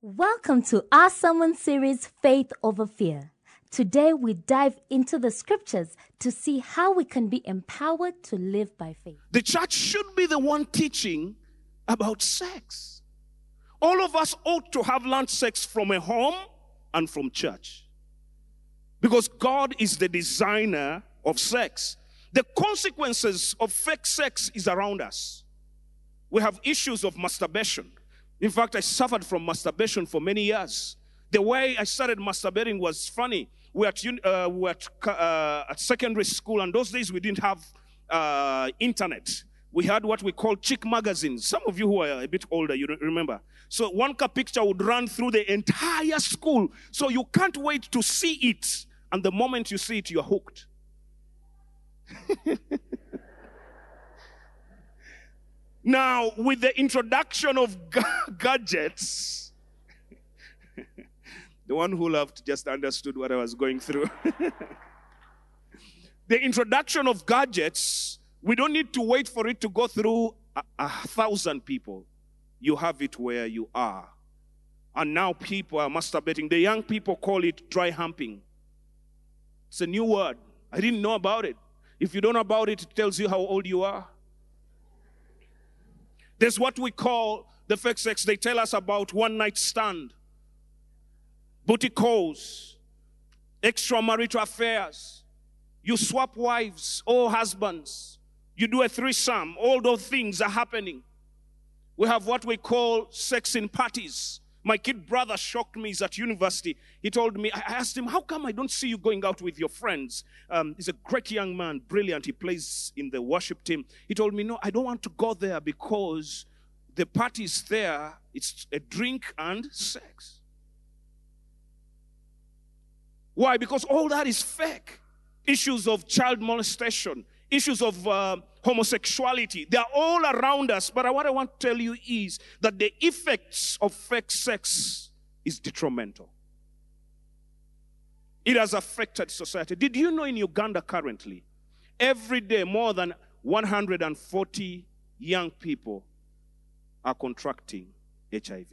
Welcome to our sermon series, Faith Over Fear. Today we dive into the scriptures to see how we can be empowered to live by faith. The church should be the one teaching about sex. All of us ought to have learned sex from a home and from church. Because God is the designer of sex. The consequences of fake sex is around us. We have issues of masturbation. In fact, I suffered from masturbation for many years. The way I started masturbating was funny. We were at secondary school, and those days we didn't have internet. We had what we call chick magazines. Some of you who are a bit older, you remember. So one picture would run through the entire school. So you can't wait to see it. And the moment you see it, you're hooked. Now, with the introduction of gadgets, the one who loved just understood what I was going through. The introduction of gadgets, we don't need to wait for it to go through 1,000 people. You have it where you are. And now people are masturbating. The young people call it dry humping. It's a new word. I didn't know about it. If you don't know about it, it tells you how old you are. There's what we call the fake sex. They tell us about one-night stand, booty calls, extramarital affairs. You swap wives or husbands. You do a threesome. All those things are happening. We have what we call sex in parties. My kid brother shocked me. He's at university. He told me, I asked him, how come I don't see you going out with your friends? He's a great young man, brilliant. He plays in the worship team. He told me, no, I don't want to go there because the party's there. It's a drink and sex. Why? Because all that is fake. Issues of child molestation, issues of homosexuality, they are all around us. But what I want to tell you is that the effects of fake sex is detrimental. It has affected society. Did you know in Uganda currently, every day more than 140 young people are contracting HIV?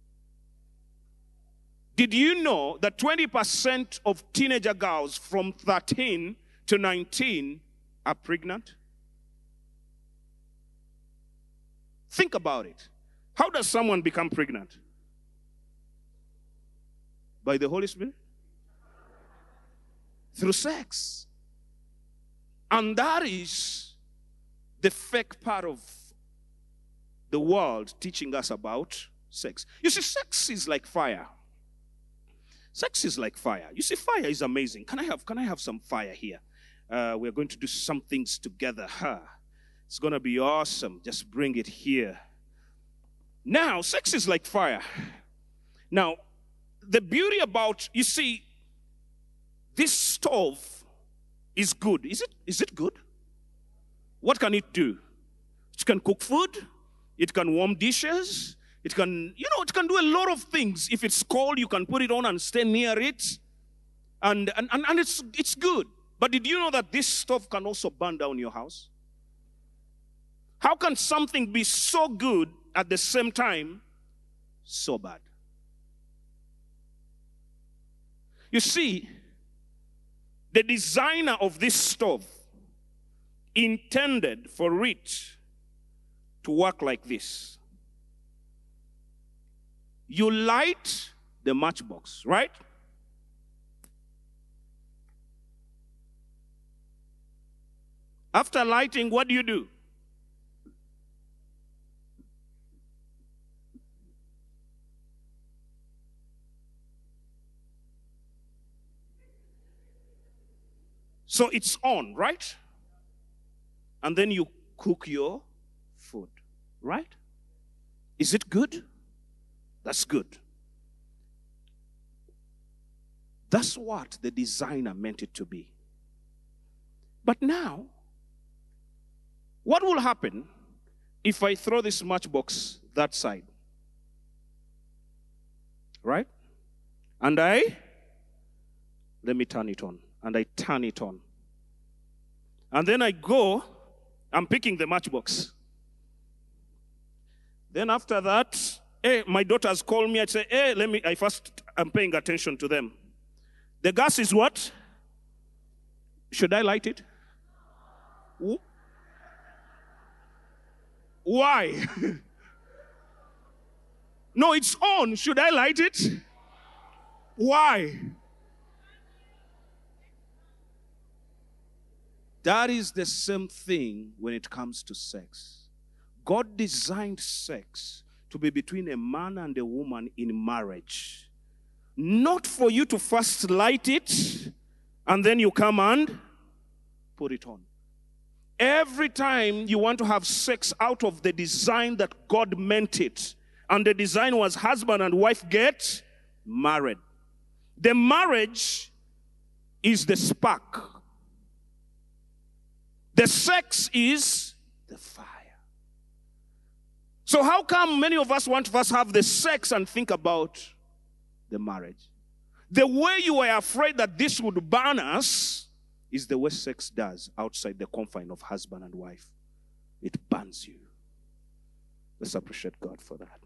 Did you know that 20% of teenager girls from 13 to 19 are pregnant? Think about it. How does someone become pregnant? By the Holy Spirit? Through sex. And that is the fake part of the world teaching us about sex. You see, sex is like fire. Sex is like fire. You see, fire is amazing. Can I have some fire here? We're going to do some things together. It's going to be awesome. Just bring it here. Now, sex is like fire. Now, the beauty about, you see, this stove is good. Is it good? What can it do? It can cook food. It can warm dishes. It can do a lot of things. If it's cold, you can put it on and stay near it. And it's good. But did you know that this stove can also burn down your house? How can something be so good at the same time so bad? You see, the designer of this stove intended for it to work like this. You light the matchbox, right? After lighting, what do you do? So it's on, right? And then you cook your food, right? Is it good? That's good. That's what the designer meant it to be. But now, what will happen if I throw this matchbox that side? Right? And let me turn it on. And I turn it on. And then I'm picking the matchbox. Then after that, Hey, my daughters call me. I say, hey, I'm paying attention to them. The gas is what? Should I light it? Why? No, it's on. Should I light it? Why? That is the same thing when it comes to sex. God designed sex to be between a man and a woman in marriage. Not for you to first light it and then you come and put it on. Every time you want to have sex out of the design that God meant it, and the design was husband and wife get married. The marriage is the spark. The sex is the fire. So how come many of us want to first have the sex and think about the marriage? The way you are afraid that this would burn us is the way sex does outside the confine of husband and wife. It burns you. Let's appreciate God for that.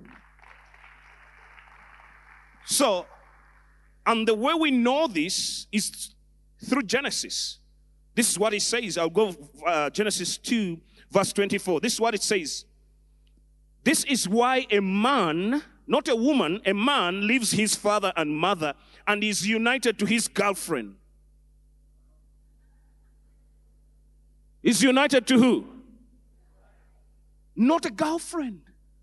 So, and the way we know this is through Genesis. This is what it says. I'll go Genesis 2, verse 24. This is what it says. This is why a man, not a woman, a man leaves his father and mother and is united to his girlfriend. Is united to who? Not a girlfriend.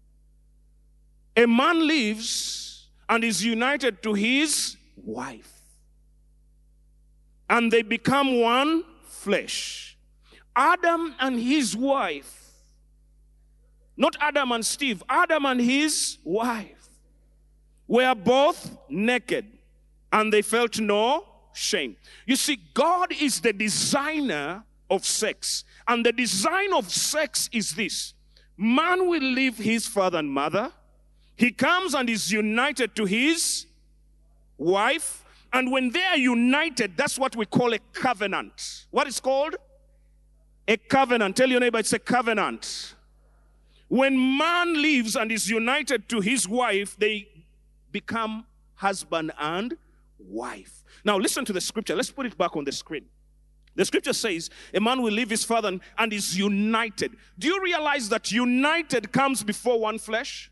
A man lives and is united to his wife. And they become one flesh. Adam and his wife, not Adam and Steve, Adam and his wife were both naked and they felt no shame. You see, God is the designer of sex. And the design of sex is this. Man will leave his father and mother. He comes and is united to his wife. And when they are united, that's what we call a covenant. What is called? A covenant. Tell your neighbor it's a covenant. When man lives and is united to his wife, they become husband and wife. Now listen to the scripture. Let's put it back on the screen. The scripture says, a man will leave his father and is united. Do you realize that united comes before one flesh?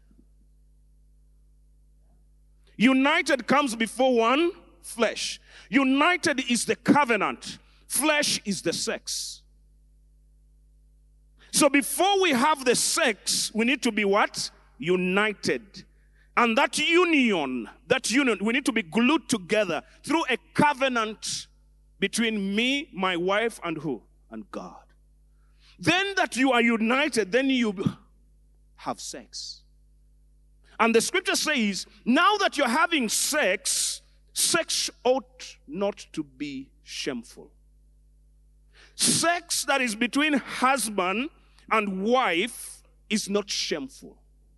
United comes before one flesh. United is the covenant. Flesh is the sex. So before we have the sex, we need to be what? United. And that union, we need to be glued together through a covenant between me, my wife, and who? And God. Then that you are united, then you have sex. And the scripture says, now that you're having sex, sex ought not to be shameful. Sex that is between husband and wife is not shameful.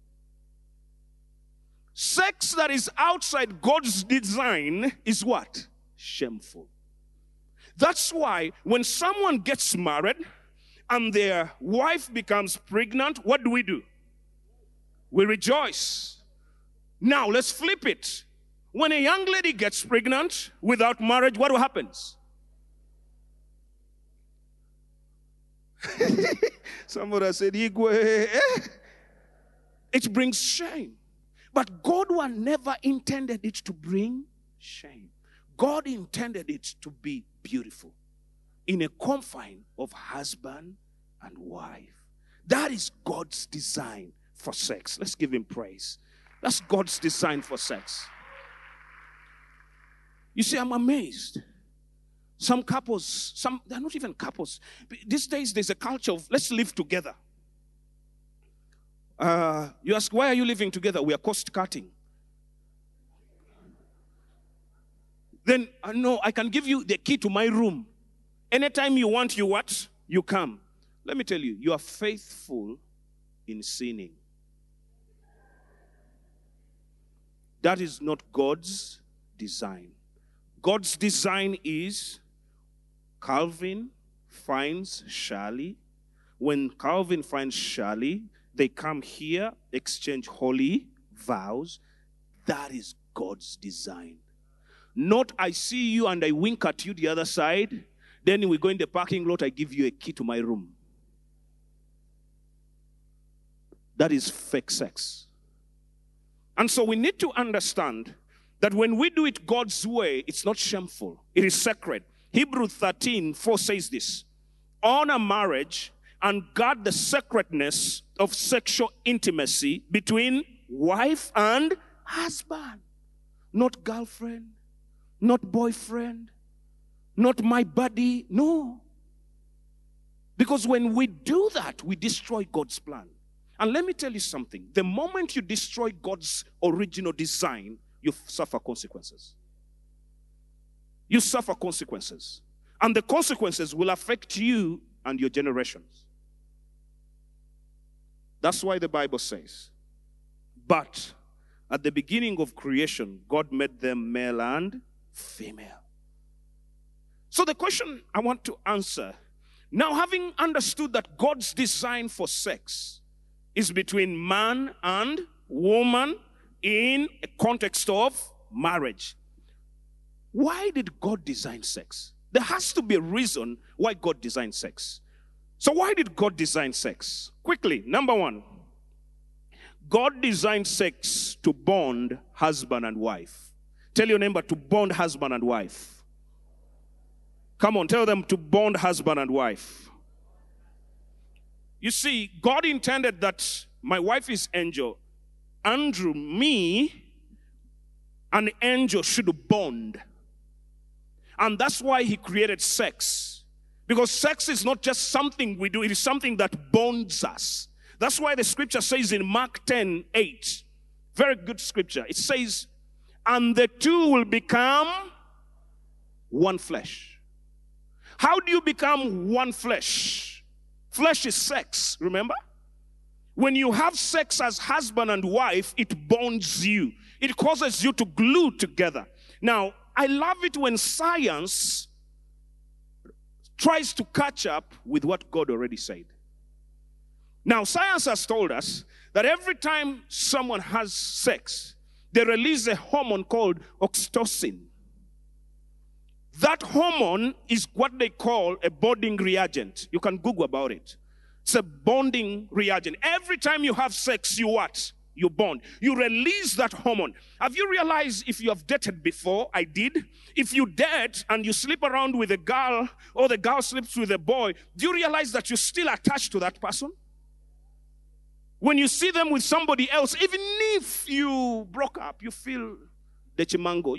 Sex that is outside God's design is what? Shameful. That's why when someone gets married and their wife becomes pregnant, what do? We rejoice. Now let's flip it. When a young lady gets pregnant without marriage, what happens? Somebody said, Igwe. It brings shame. But God never intended it to bring shame. God intended it to be beautiful in a confine of husband and wife. That is God's design for sex. Let's give him praise. That's God's design for sex. You see, I'm amazed. Some couples, they're not even couples. These days, there's a culture of let's live together. You ask, why are you living together? We are cost cutting. Then, no, I can give you the key to my room. Anytime you want, you what? You come. Let me tell you, you are faithful in sinning. That is not God's design. God's design is Calvin finds Charlie. When Calvin finds Charlie, they come here, exchange holy vows. That is God's design. Not I see you and I wink at you the other side. Then we go in the parking lot, I give you a key to my room. That is fake sex. And so we need to understand that when we do it God's way, it's not shameful. It is sacred. Hebrews 13:4 says this. Honor marriage and guard the sacredness of sexual intimacy between wife and husband. Not girlfriend, not boyfriend, not my buddy. No. Because when we do that, we destroy God's plan. And let me tell you something. The moment you destroy God's original design, you suffer consequences. You suffer consequences. And the consequences will affect you and your generations. That's why the Bible says, but at the beginning of creation, God made them male and female. So the question I want to answer, now having understood that God's design for sex is between man and woman in a context of marriage, why did God design sex? There has to be a reason why God designed sex. So why did God design sex? Quickly, number one, God designed sex to bond husband and wife. Tell your neighbor to bond husband and wife. Come on, tell them to bond husband and wife. You see, God intended that my wife is Angel. Andrew, me, and Angel should bond. And that's why he created sex. Because sex is not just something we do, it is something that bonds us. That's why the scripture says in Mark 10:8, very good scripture. It says, and the two will become one flesh. How do you become one flesh? Flesh is sex, remember? When you have sex as husband and wife, it bonds you. It causes you to glue together. Now, I love it when science tries to catch up with what God already said. Now, science has told us that every time someone has sex, they release a hormone called oxytocin. That hormone is what they call a bonding reagent. You can Google about it. It's a bonding reagent. Every time you have sex, you what? You bond. You release that hormone. Have you realized if you have dated before? I did. If you date and you sleep around with a girl or the girl sleeps with a boy, do you realize that you're still attached to that person? When you see them with somebody else, even if you broke up, you feel the chimango.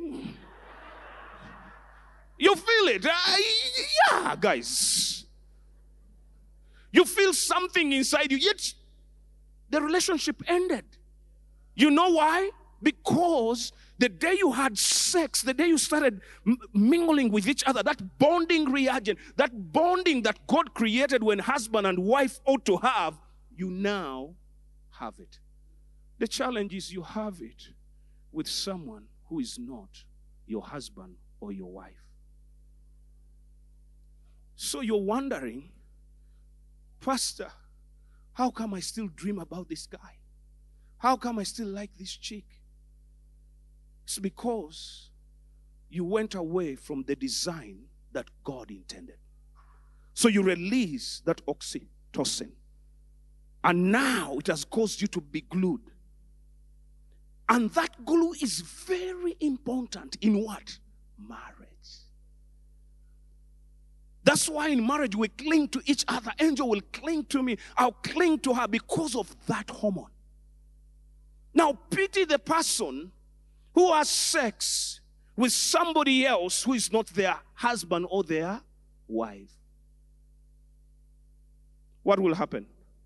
You feel it. Yeah, guys. You feel something inside you, yet the relationship ended. You know why? Because the day you had sex, the day you started mingling with each other, that bonding reagent, that bonding that God created when husband and wife ought to have, you now have it. The challenge is you have it with someone who is not your husband or your wife. So you're wondering, Pastor, how come I still dream about this guy? How come I still like this chick? It's because you went away from the design that God intended. So you release that oxytocin. And now it has caused you to be glued. And that glue is very important in what? Marriage. That's why in marriage we cling to each other. Angel will cling to me. I'll cling to her because of that hormone. Now pity the person who has sex with somebody else who is not their husband or their wife. What will happen?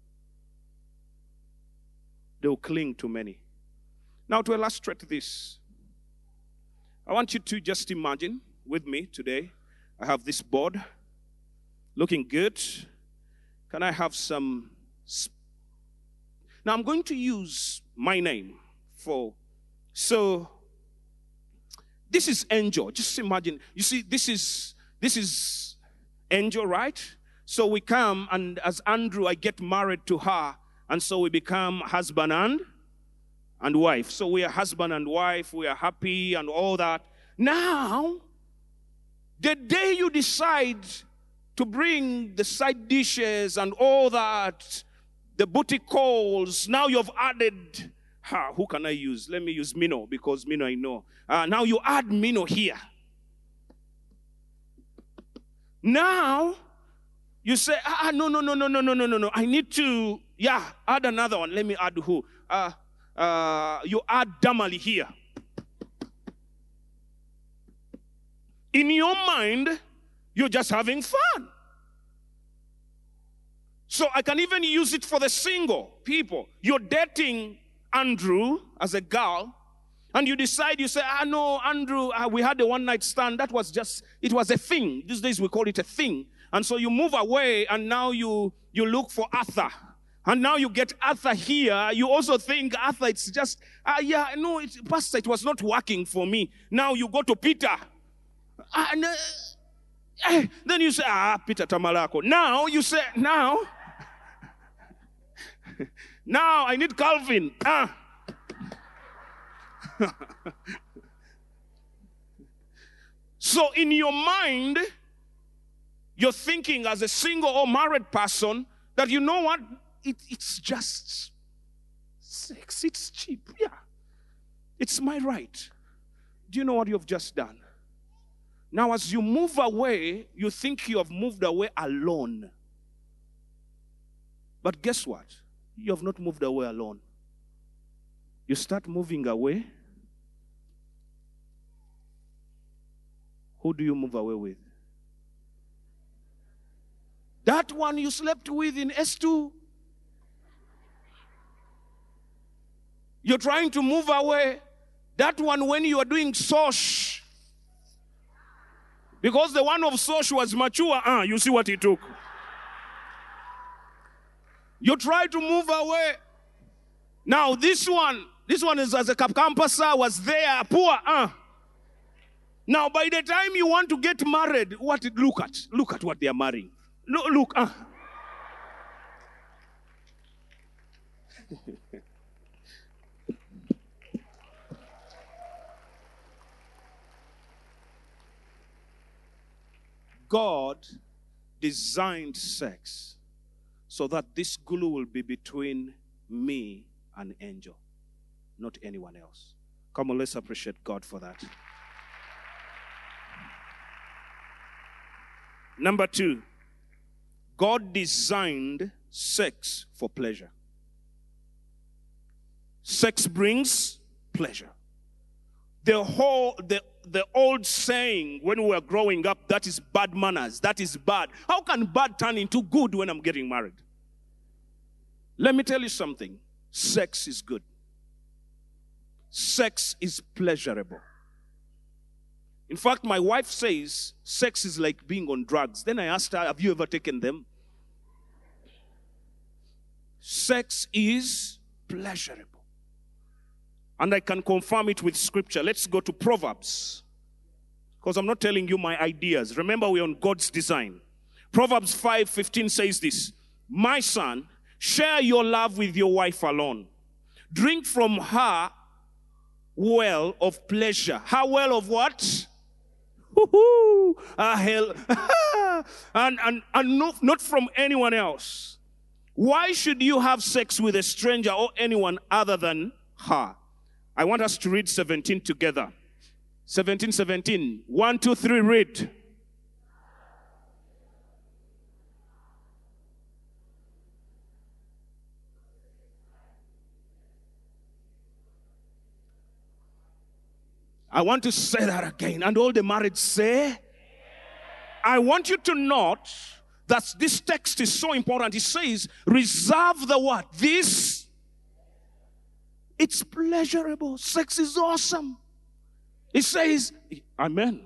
They will cling to many. Now to illustrate this, I want you to just imagine with me today, I have this board looking good. Can I have some? Now I'm going to use my name so this is Angel. Just imagine, you see, this is Angel, right? So we come, and as Andrew, I get married to her, and so we become husband and and wife. So we are husband and wife, we are happy and all that. Now, the day you decide to bring the side dishes and all that, the booty calls, now you've added, who can I use? Let me use Mino, because Mino I know. Now you add Mino here. Now, you say, no. I need to, add another one. Let me add who? You add Damali here. In your mind, you're just having fun. So I can even use it for the single people. You're dating Andrew as a girl, and you decide, you say, no, Andrew, we had a one-night stand. That was it was a thing. These days we call it a thing. And so you move away, and now you look for Arthur. And now you get Arthur here. You also think, Arthur, it's just, Pastor, it was not working for me. Now you go to Peter. Then you say, Peter Tamalako. Now you say, now I need Calvin. So in your mind, you're thinking as a single or married person that, you know what, it's just sex, it's cheap. Yeah, it's my right. Do you know what you've just done? Now as you move away, you think you have moved away alone. But guess what? You have not moved away alone. You start moving away. Who do you move away with? That one you slept with in S2. You're trying to move away. That one when you are doing SOSH. Because the one of SOSH was mature. You see what he took. You try to move away. Now this one is as a campusser, was there, poor. Now by the time you want to get married, look at what they are marrying. Look. God designed sex so that this glue will be between me and Angel, not anyone else. Come on, let's appreciate God for that. Number 2, God designed sex for pleasure. Sex brings pleasure. The old saying when we were growing up, that is bad manners, that is bad. How can bad turn into good when I'm getting married? Let me tell you something. Sex is good. Sex is pleasurable. In fact, my wife says sex is like being on drugs. Then I asked her, have you ever taken them? Sex is pleasurable. And I can confirm it with scripture. Let's go to Proverbs. Because I'm not telling you my ideas. Remember, we're on God's design. Proverbs 5:15 says this. My son, share your love with your wife alone. Drink from her well of pleasure. Her well of what? Hell. and not from anyone else. Why should you have sex with a stranger or anyone other than her? I want us to read 17 together. 17. 1, 2, 3, read. I want to say that again. And all the married say, I want you to note that this text is so important. It says, reserve the what? This. It's pleasurable. Sex is awesome. It says, amen.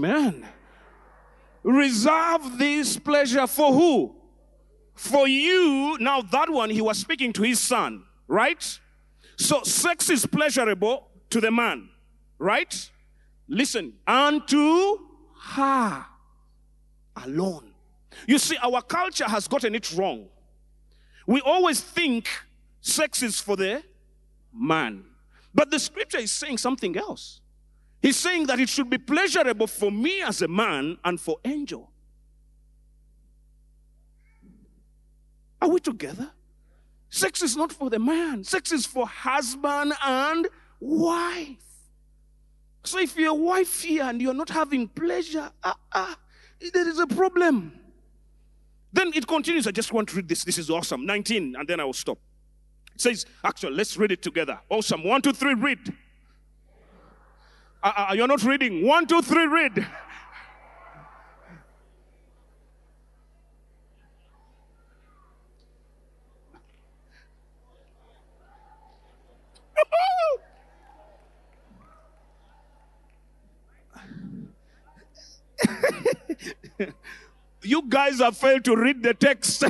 Reserve this pleasure for who? For you. Now that one, he was speaking to his son, right? So sex is pleasurable to the man, right? Listen, and to her alone. You see, our culture has gotten it wrong. We always think sex is for the man. But the scripture is saying something else. He's saying that it should be pleasurable for me as a man and for angel. Are we together? Sex is not for the man. Sex is for husband and wife. So if you're a wife here and you're not having pleasure, there is a problem. Then it continues. I just want to read this. This is awesome. 19, and then I will stop. It says, actually, let's read it together. Awesome. 1, 2, 3, read. You're not reading. 1, 2, 3, read. You guys have failed to read the text.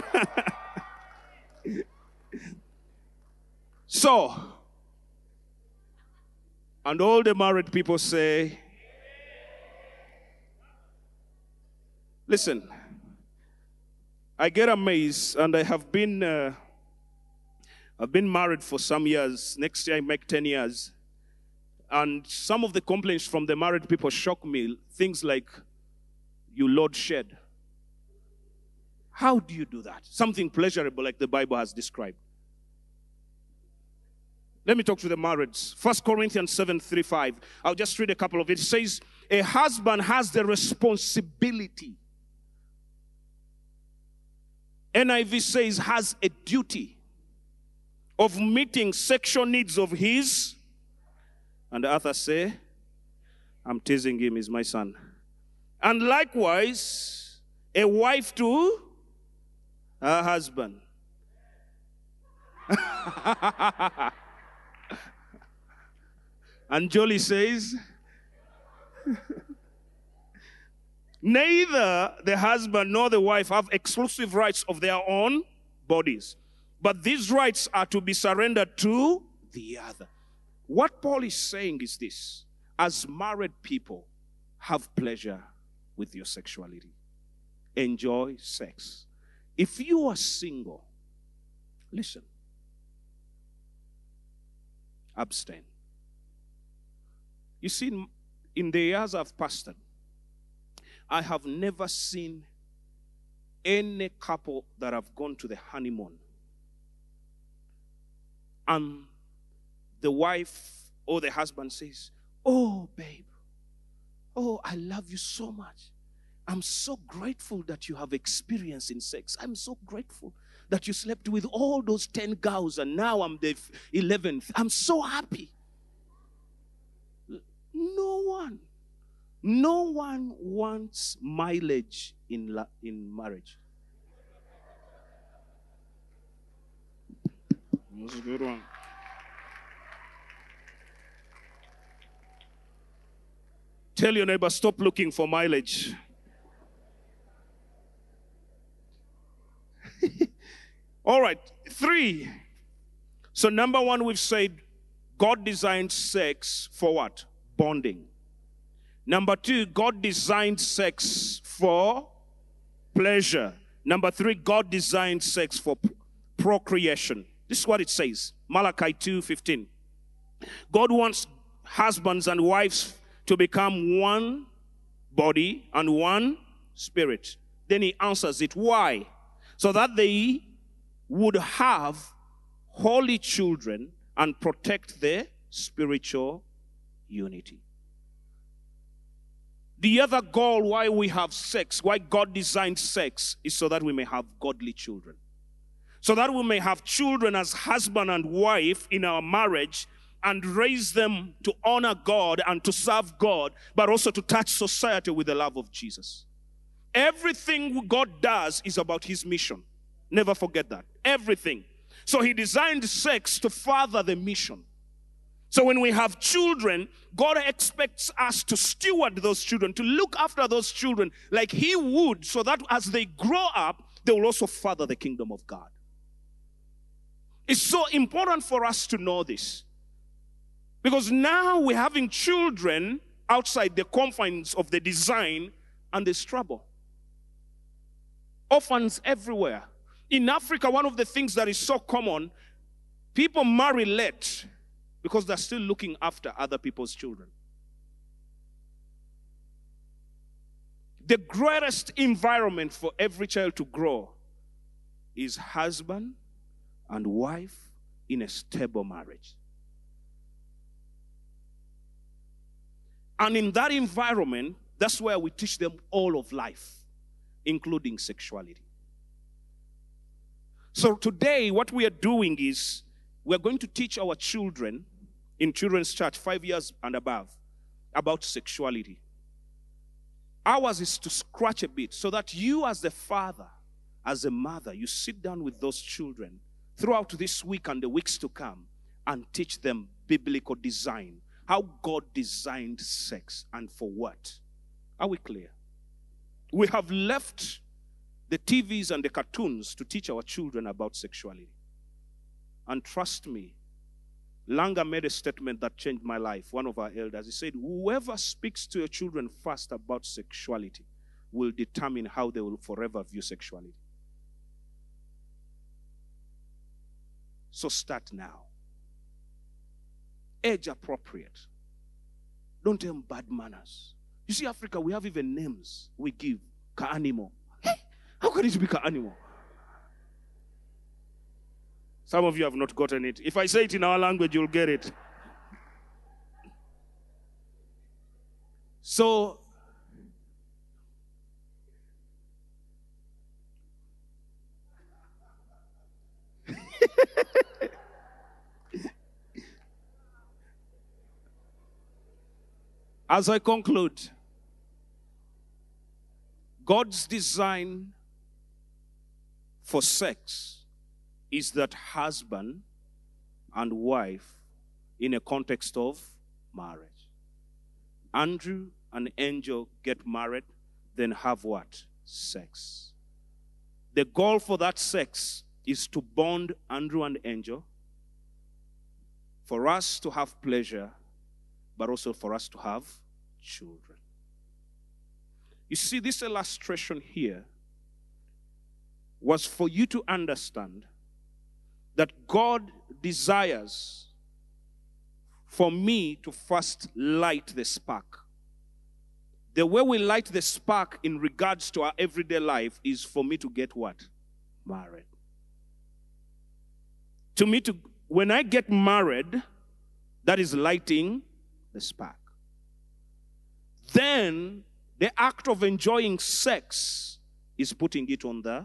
So, and all the married people say, listen, I get amazed, and I have been, I've been married for some years. Next year I make 10 years. And some of the complaints from the married people shock me. Things like, you load shed. How do you do that? Something pleasurable like the Bible has described. Let me talk to the marrieds. 1 Corinthians 7:3-5. I'll just read a couple of it. It says, a husband has the responsibility. NIV says, has a duty of meeting sexual needs of his. And the others say, I'm teasing him, he's my son. And likewise, a wife to her husband. And Jolie says, neither the husband nor the wife have exclusive rights of their own bodies, but these rights are to be surrendered to the other. What Paul is saying is this: as married people, have pleasure with your sexuality. Enjoy sex. If you are single, listen, abstain. You see, in the years I've pastored, I have never seen any couple that have gone to the honeymoon and the wife or the husband says, oh, babe, oh, I love you so much. I'm so grateful that you have experience in sex. I'm so grateful that you slept with all those 10 girls and now I'm the 11th. I'm so happy. No one wants mileage in marriage. That's a good one. Tell your neighbor, stop looking for mileage. All right, 3. So number 1, we've said God designed sex for what? Bonding. Number 2, God designed sex for pleasure. Number 3, God designed sex for procreation. This is what it says. Malachi 2:15. God wants husbands and wives to become one body and one spirit. Then he answers it. Why? So that they would have holy children and protect their spiritual unity. The other goal why we have sex, why God designed sex, is so that we may have godly children. So that we may have children as husband and wife in our marriage and raise them to honor God and to serve God, but also to touch society with the love of Jesus. Everything God does is about his mission. Never forget that. Everything. So he designed sex to further the mission. So when we have children, God expects us to steward those children, to look after those children like he would, so that as they grow up, they will also further the kingdom of God. It's so important for us to know this. Because now we're having children outside the confines of the design, and there's trouble. Orphans everywhere. In Africa, one of the things that is so common, people marry late. because they're still looking after other people's children. The greatest environment for every child to grow is husband and wife in a stable marriage. And in that environment, that's where we teach them all of life, including sexuality. So today, what we are doing is we're going to teach our children in children's church, 5 years and above, about sexuality. Ours is to scratch a bit so that you as the father, as a mother, you sit down with those children throughout this week and the weeks to come and teach them biblical design, how God designed sex and for what. Are we clear? We have left the TVs and the cartoons to teach our children about sexuality. And trust me, Langa made a statement that changed my life. One of our elders, he said, whoever speaks to your children first about sexuality will determine how they will forever view sexuality. So start now. Age appropriate. Don't tell them bad manners. You see, Africa, we have even names we give. Ka-animo. How can it be ka-animo? Some of you have not gotten it. If I say it in our language, you'll get it. So, as I conclude, God's design for sex is that husband and wife in a context of marriage. Andrew and Angel get married, then have what? Sex. The goal for that sex is to bond Andrew and Angel, for us to have pleasure, but also for us to have children. You see, this illustration here was for you to understand that God desires for me to first light the spark. The way we light the spark in regards to our everyday life is for me to get what? Married. When I get married, that is lighting the spark. Then the act of enjoying sex is putting it on the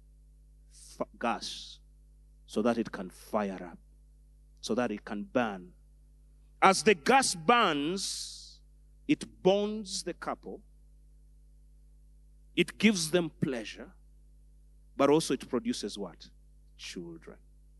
gas so that it can fire up, so that it can burn. As the gas burns, it bonds the couple, it gives them pleasure, but also it produces what? Children.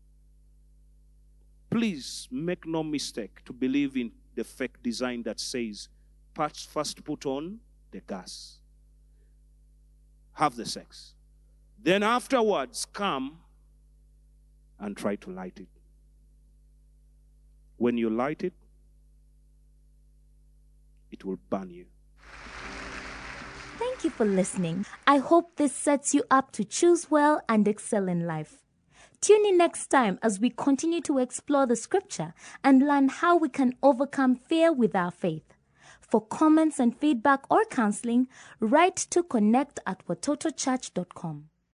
Please make no mistake to believe in the fake design that says, first put on the gas, have the sex, then afterwards come and try to light it. When you light it, it will burn you. Thank you for listening. I hope this sets you up to choose well and excel in life. Tune in next time as we continue to explore the scripture and learn how we can overcome fear with our faith. For comments and feedback or counseling, write to connect@watotochurch.com.